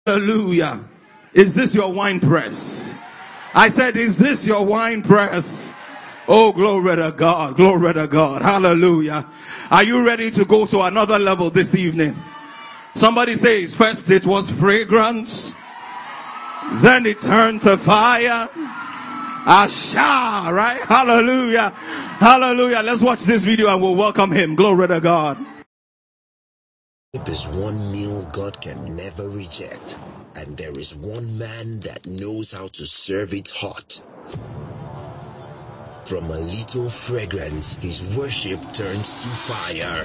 Hallelujah. Is this your wine press? I said, is this your wine press? Oh, glory to God. Glory to God. Hallelujah. Are you ready to go to another level this evening? Somebody says, first it was fragrance, then it turned to fire. Asha, right? Hallelujah. Hallelujah. Let's watch this video and we'll welcome him. Glory to God. There is one meal God can never reject, and there is one man that knows how to serve it hot. From a little fragrance, his worship turns to fire.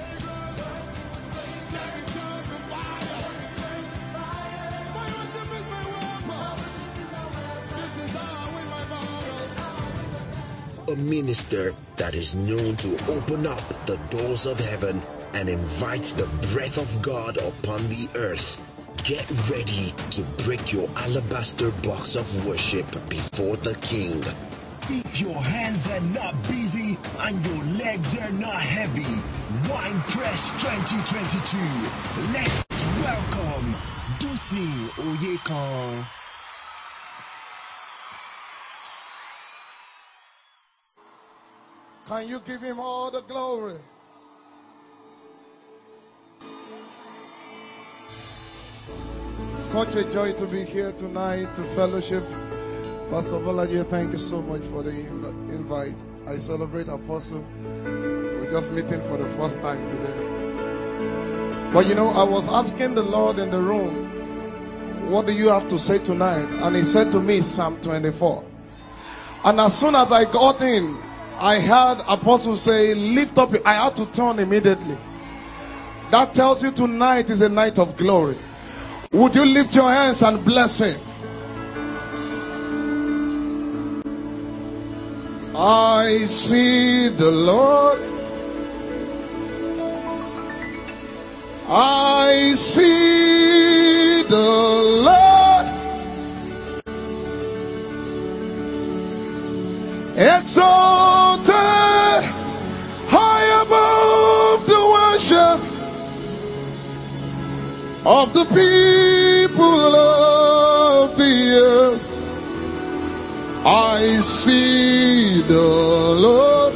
A minister that is known to open up the doors of heaven and invite the breath of God upon the earth. Get ready to break your alabaster box of worship before the King. If your hands are not busy and your legs are not heavy, Wine Press 2022. Let's welcome Dusin Oyekan. Can you give him all the glory? Such a joy to be here tonight to fellowship. Pastor Bolaji, thank you so much for the invite. I celebrate Apostle. We're just meeting for the first time today. But you know, I was asking the Lord in the room, what do you have to say tonight? And he said to me, Psalm 24. And as soon as I got in, I heard Apostle say, lift up. I had to turn immediately. That tells you tonight is a night of glory. Would you lift your hands and bless him? I see the Lord. I see the Lord. Exalted high above the worship of the people of the earth. I see the Lord.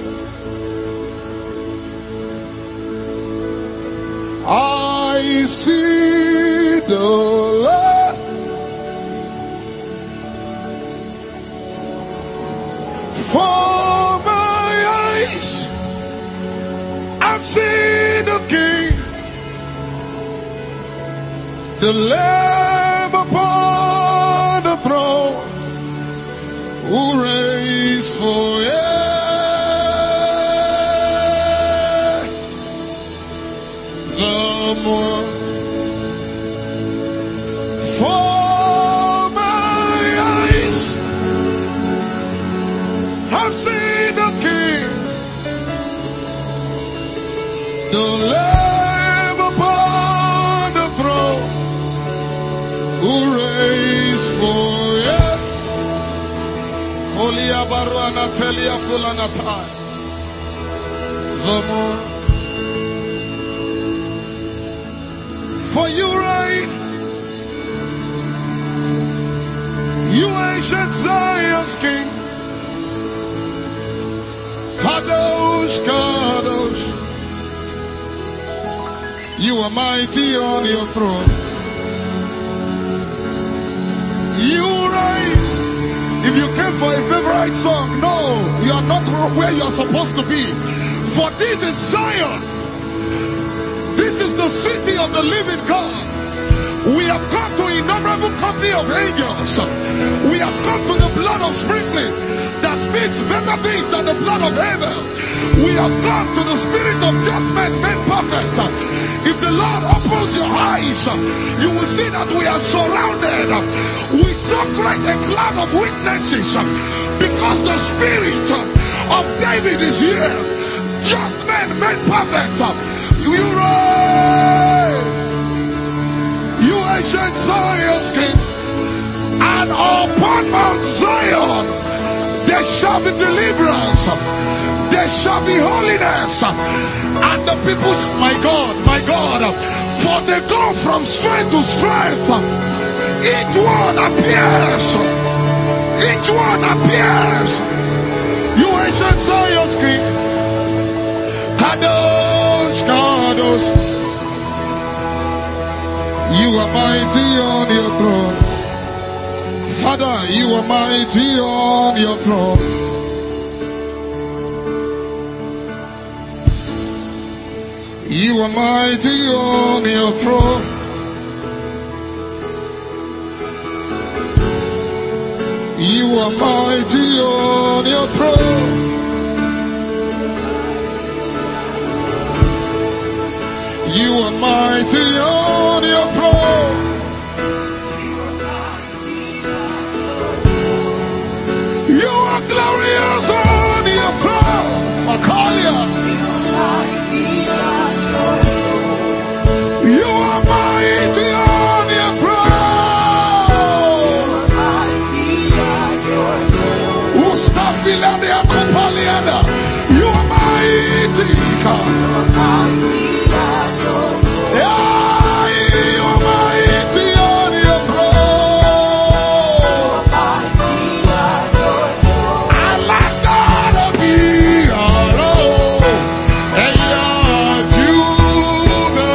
I see the Lord. For my eyes, I've seen the King, the Lamb upon the throne, who reigns forever. For my eyes have seen the King, the Lamb upon the throne, who reigns forever. Holy Abarwana Telia Fulanatai. The more. For you reign, you ancient Zion's King. Kadosh, Kadosh. You are mighty on your throne. You reign. If you came for a favorite song, no, you are not where you are supposed to be. For this is Zion. This is the city of the living God. We have come to innumerable company of angels. We have come to the blood of sprinkling that speaks better things than the blood of Abel. We have come to the spirit of just men made perfect. If the Lord opens your eyes, you will see that we are surrounded with so great a cloud of witnesses, because the spirit of David is here. Just men made perfect. You reign, you ancient Zion's King, and upon Mount Zion there shall be deliverance, there shall be holiness, and the people, my God, for So they go from strength to strength. Each one appears. Each one appears. You ancient Zion's King. Kadosh, Kadosh. You are mighty on your throne. Father, you are mighty on your throne. You are mighty on your throne. You are mighty on your throne. You are mighty on your throne. You are glorious on your throne. Macaulay. You are mighty on your throne. Ustafila de Akopaliana. You are mighty. Yeah, you are mighty on your throne. I like God to be alone. And you're Judah.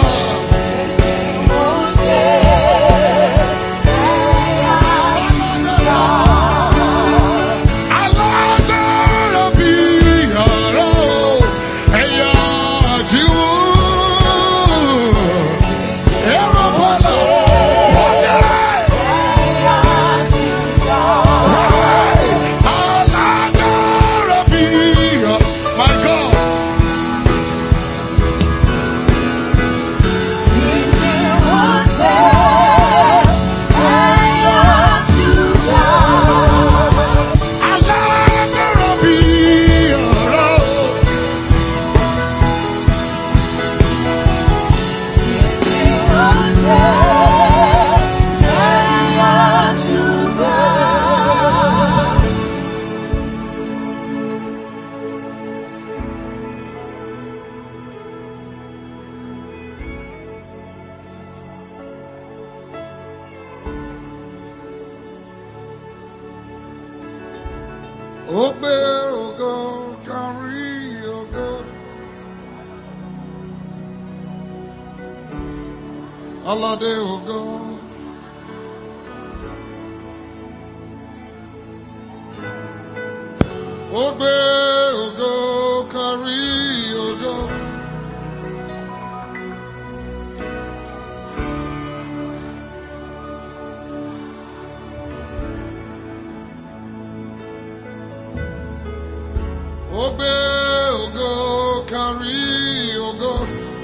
I like God to be alone. And you're Judah. Everybody. One day. I like God to be my God. I like God to be alone. Obey, ogo, carry, ogo. Alade, ogo. Obey, ogo, carry, ogo. Obey, ogo, carry, ogo.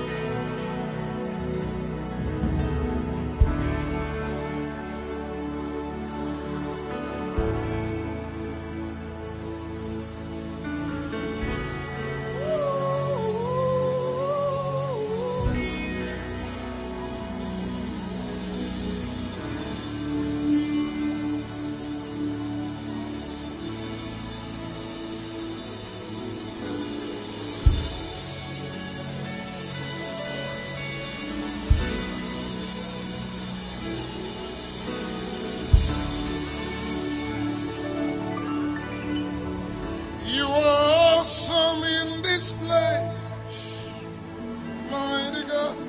You are awesome in this place, mighty God.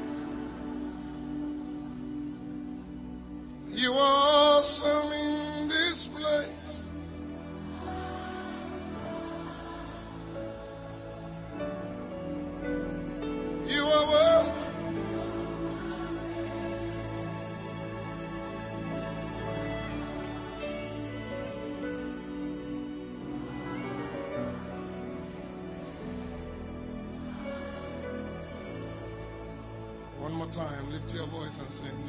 You are awesome in this place. You are well. One more time, lift your voice and sing.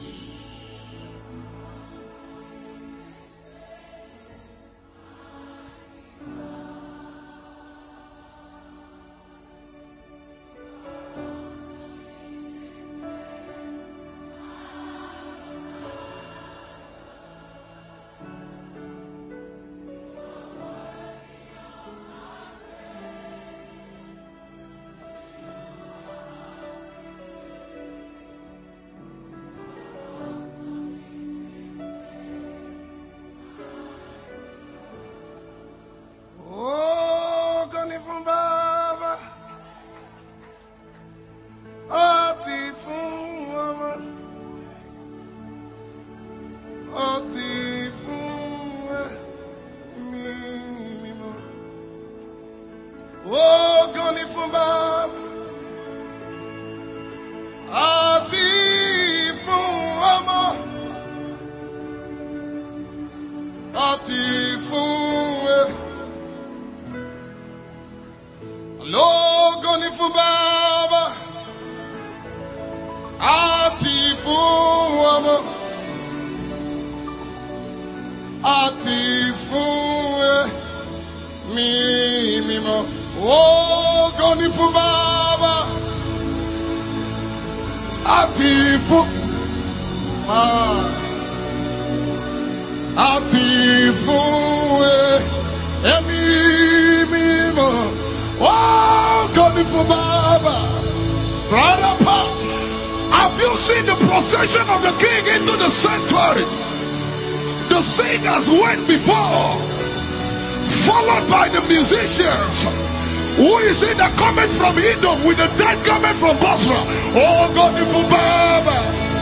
Oh, goni fumba, ati fumama, ati fumwe. Lo goni fumba, ati fumama, ati fumwe. Mi mo. Oh, goni fu baba, atifu, atifu, emi mo. Oh, goni fu baba, brother Pa, have you seen the procession of the king into the sanctuary? The singers went before, followed by the musicians. Who is it that coming from Edom with the dead coming from Basra? Oh God, if you Baba,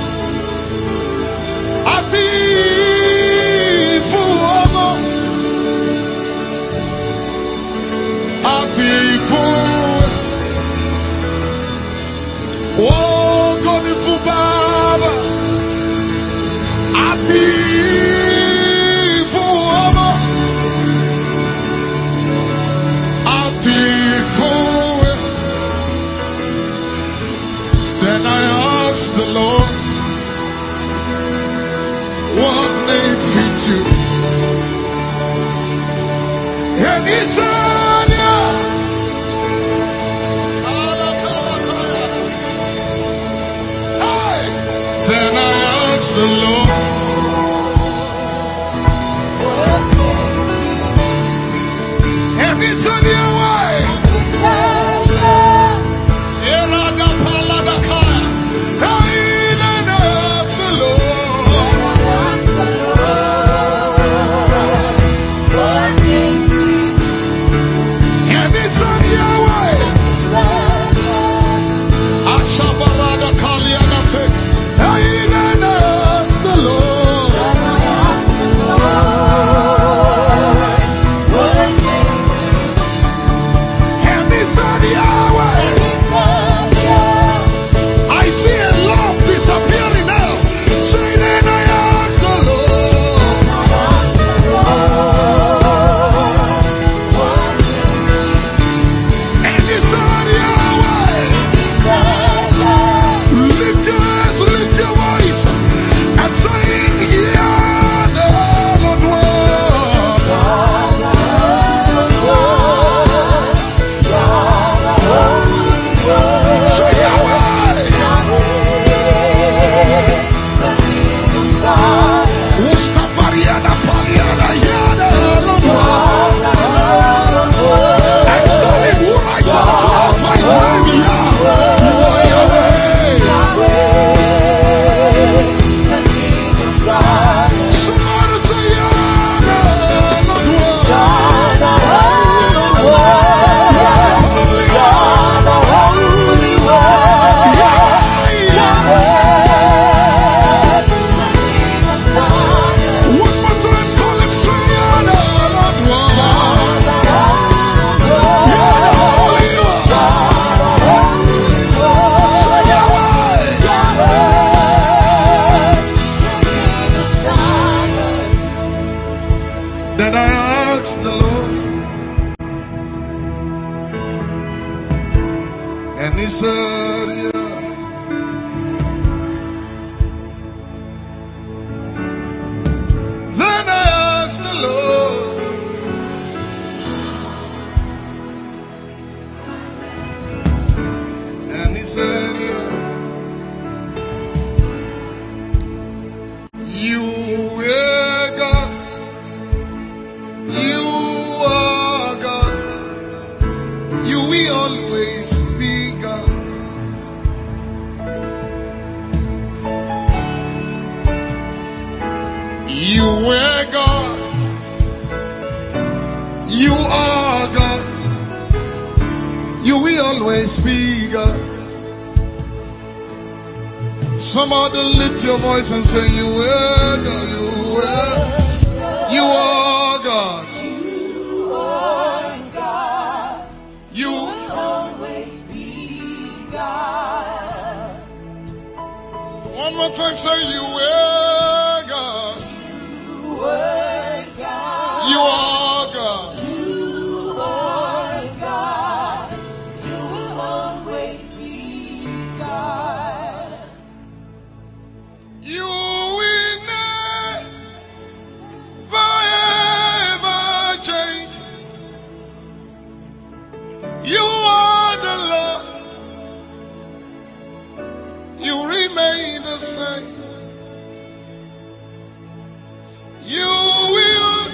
Atifu Omo, Atifu. Oh God, if you Baba, Atifu Omo. Then I asked the Lord, what name fits you? And he said, yeah. Hey. Then I asked the Lord, and he said, yeah, why? Somebody lift your voice and say, you are God, you are. You are God. You are God. You will always be God. One more time, say, you are God. You are God. You are God. You are God. You will always be God. You will never ever change. You are the Lord. You remain the same. You will.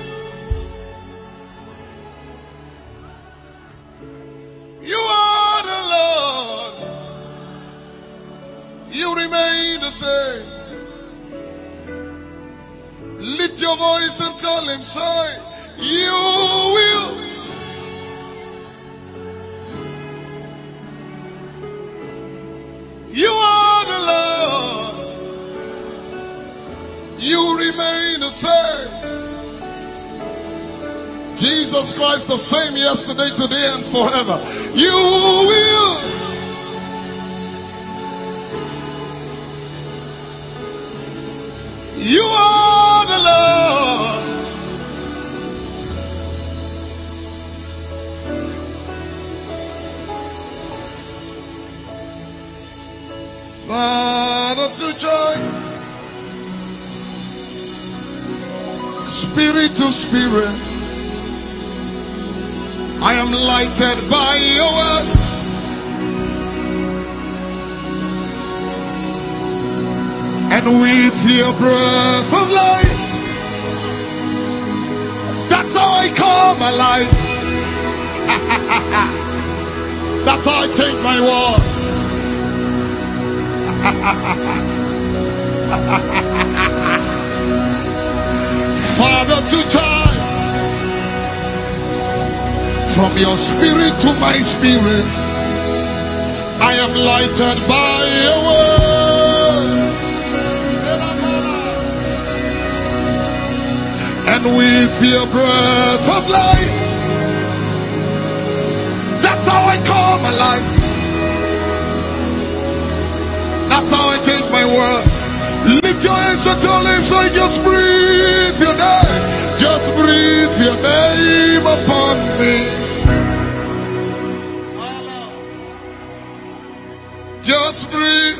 You are the Lord. You remain the same. Lift your voice and tell him, say, you will. You are the Lord. You remain the same. Jesus Christ the same yesterday, today, and forever. You will. You are the Lord. Father to joy. Spirit to spirit. I am lighted by your word. And with your breath of life, that's how I come alive. That's how I take my walk. Father to child, from your spirit to my spirit, I am lighted by your word. And with your breath of life, that's how I come alive. That's how I take my word. Lift your hands and tell him, say, just breathe your name. Just breathe your name upon me. Just breathe.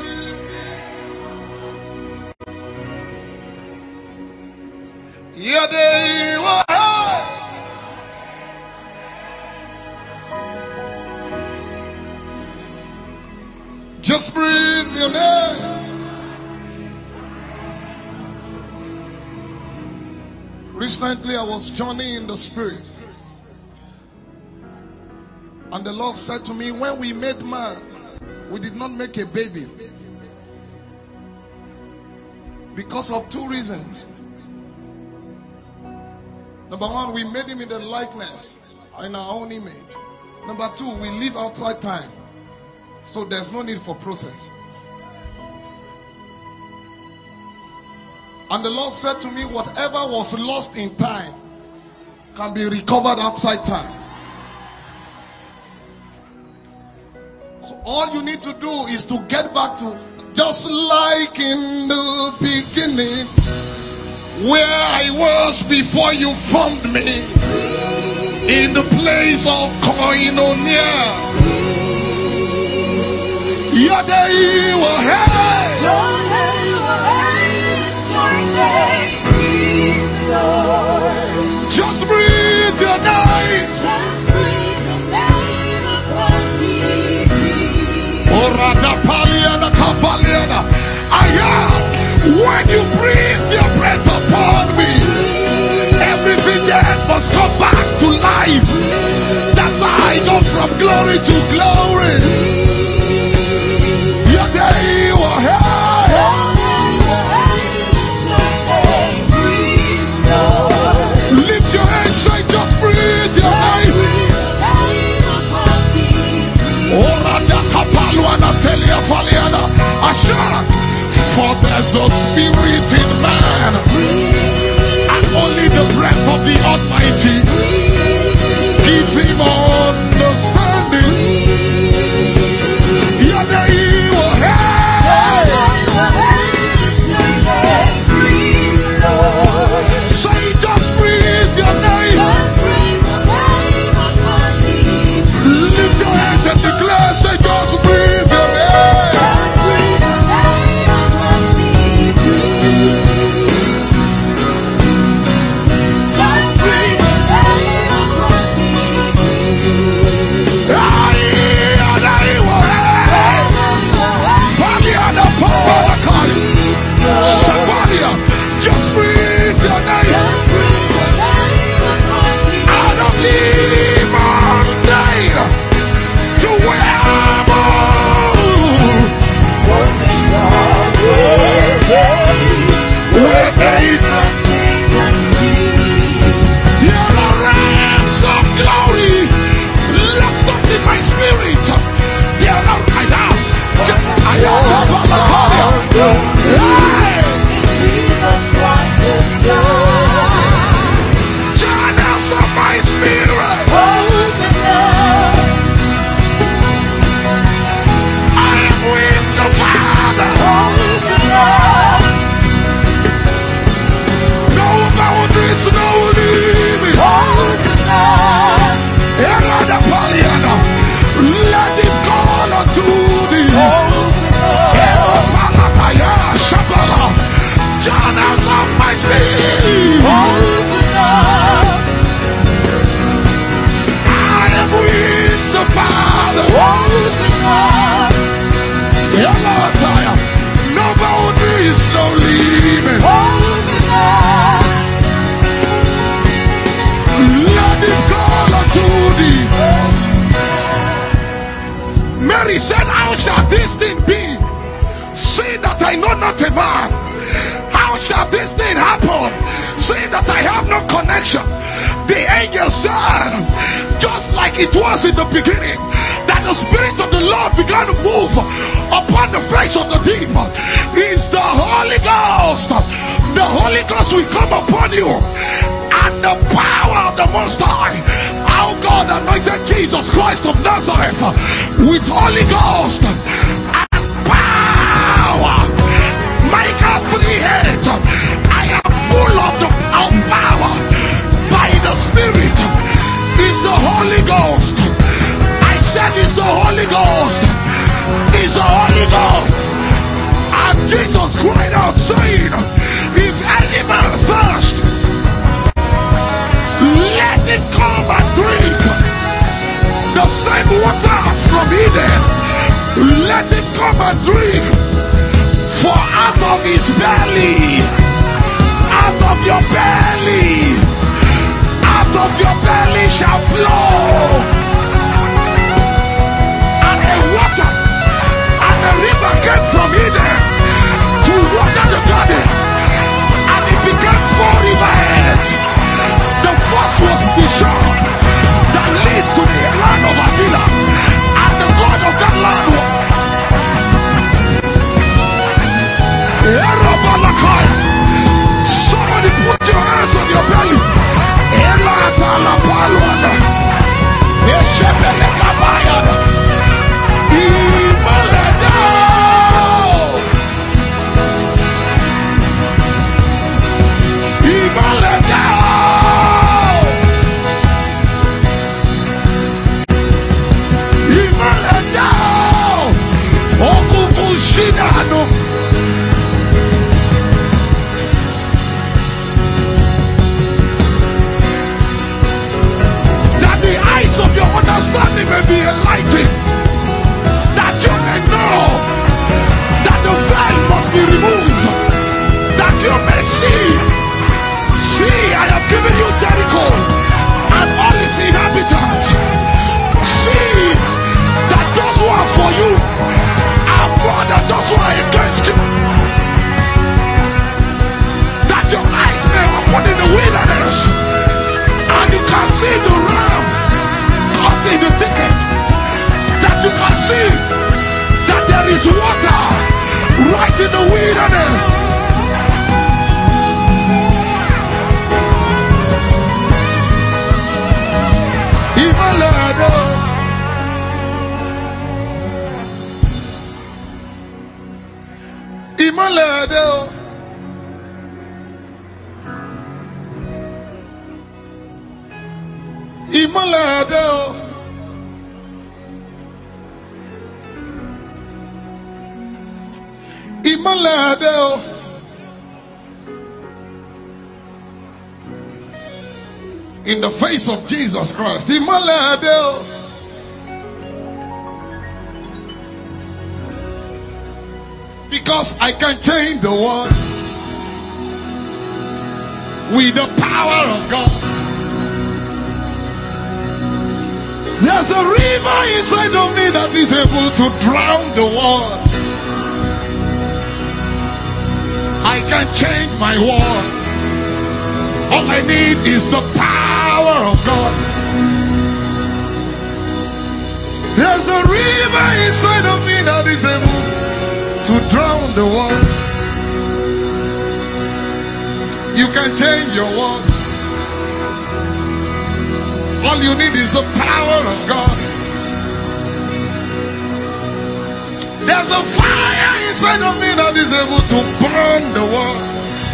Your name. Just breathe your name. Recently I was journeying in the spirit. And the Lord said to me, when we made man, we did not make a baby. Because of two reasons. Number one, we made him in the likeness, in our own image. Number two, we live outside time. So there's no need for process. And the Lord said to me, whatever was lost in time can be recovered outside time. So all you need to do is to get back to just like in the beginning, where I was before you formed me, in the place of koinonia. Your day will hate. Your day will hate. Your day. Breathe, Lord. Just breathe your name. Just breathe the name upon me. Orada paliana kapaliana. When you breathe your breath upon me, everything there must come back to life. That's how I go from glory to glory. Your day will hate. Lift your hands, say, just breathe your name. Orada kapaluana telia paliana. Asha. it was in the beginning, that the Spirit of the Lord began to move upon the face of the deep, is the Holy Ghost. The Holy Ghost will come upon you, and the power of the Most High. Our God anointed Jesus Christ of Nazareth with Holy Ghost and power. Micah 3:8. I am full of power by the Spirit. Is the Holy Ghost. I said it's the Holy Ghost. It's the Holy Ghost. And Jesus cried out saying, if any man thirst, let it come and drink. The same waters from Eden, let it come and drink. For out of his belly, out of your belly, out of your belly shall flow. And a water, and a river came from Eden to water the garden, and it became 4 riverheads. The first was Bishop, that leads to the land of Avila, and the God of that land was somebody put your hands on your belly. That the eyes of your understanding may be enlightened, that you may know that the veil must be removed, that you may see. See, I have given you Jericho and all its inhabitants. See that those who are for you are more than those who are against you. That your eyes may open in the wilderness, and you can see the ram caught in the thicket. That you can see that there is water right in the wilderness. Imalado. Imalado. Imalado. In the face of Jesus Christ. Imalado. Because I can change the world with the power of God. There's a river inside of me that is able to drown the world. I can change my world. All I need is the power of God. There's a river inside of me that is able to drown the world. You can change your world. All you need is the power of God. There's a fire inside of me that is able to burn the world.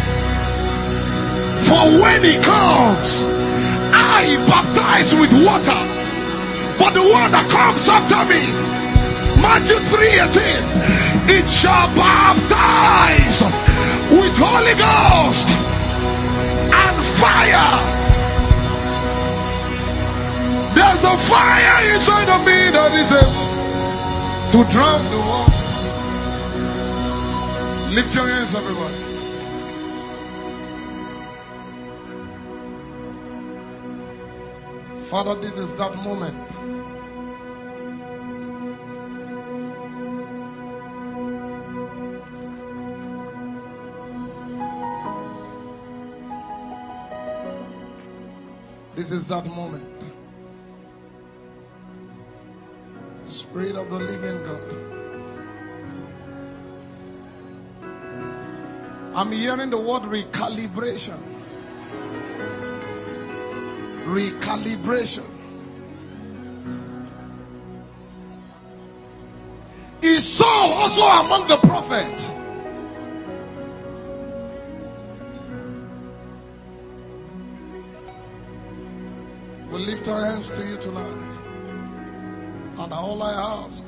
For when he comes, I baptize with water, but the one that comes after me, Matthew 3:18, it shall baptize with Holy Ghost and fire. There's a fire inside of me that is able to drown the world. Lift your hands, everybody. Father, this is that moment. This is that moment. Spirit of the living God. I'm hearing the word recalibration. Recalibration. Is Saul also among the prophets? We lift our hands to you tonight. And all I ask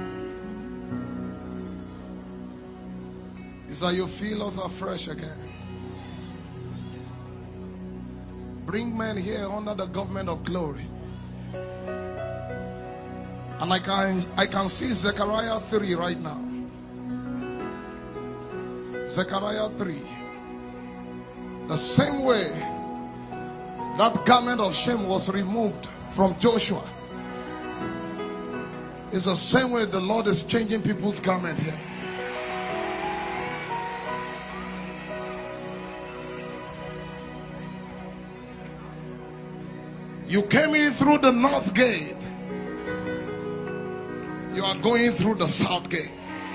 is that you feel us afresh again. Bring men here under the government of glory. And I can see Zechariah 3 right now. Zechariah 3. The same way that garment of shame was removed from Joshua, it's the same way the Lord is changing people's garment here. You came in through the north gate. You are going through the south gate.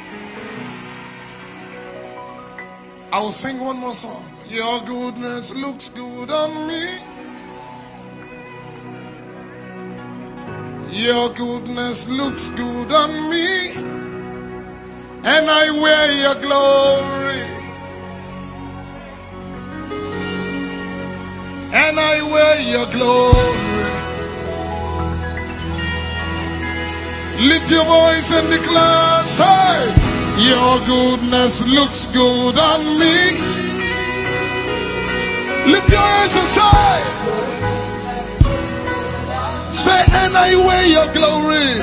I will sing one more song. Your goodness looks good on me. Your goodness looks good on me. And I wear your glory. And I wear your glory. Lift your voice and declare, say, your goodness looks good on me. Lift your hands and say, and I wear your glory.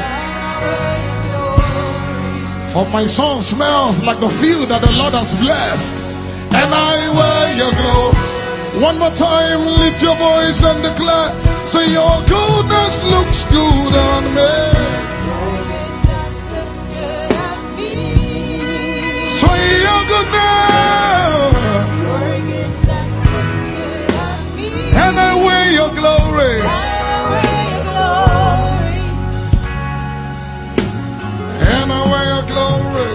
For my son smells like the field that the Lord has blessed. And I wear your glory. One more time, lift your voice and declare, say, your goodness looks good on me. Say your goodness. And I wear your glory. And I wear your glory.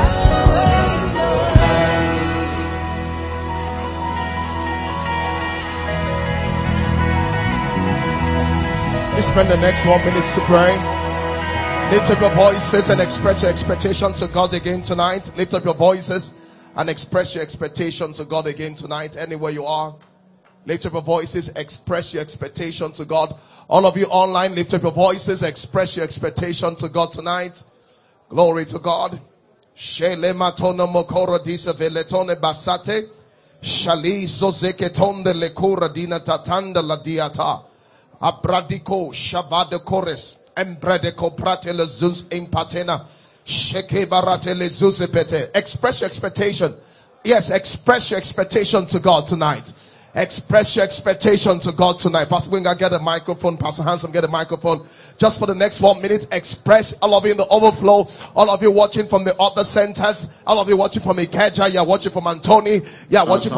We spend the next 1 minute to pray. Lift up your voices and express your expectation to God again tonight. Lift up your voices and express your expectation to God again tonight. Anywhere you are, lift up your voices, express your expectation to God. All of you online, lift up your voices, express your expectation to God tonight. Glory to God. Shele matona mokoro disa veletone basate. Shali zozeketonde lekura dina tatanda la diata. Abradiko shabade kores. Embredeko pratele zuz impatena. Sheke baratele zuzepete. Express your expectation. Yes, express your expectation to God tonight. Express your expectation to God tonight. Pastor Winger, get a microphone. Pastor Handsome, get a microphone. Just for the next 1 minute, express. All of you in the overflow. All of you watching from the other centers. All of you watching from Ikeja. You're watching from Antoni. Yeah, watching from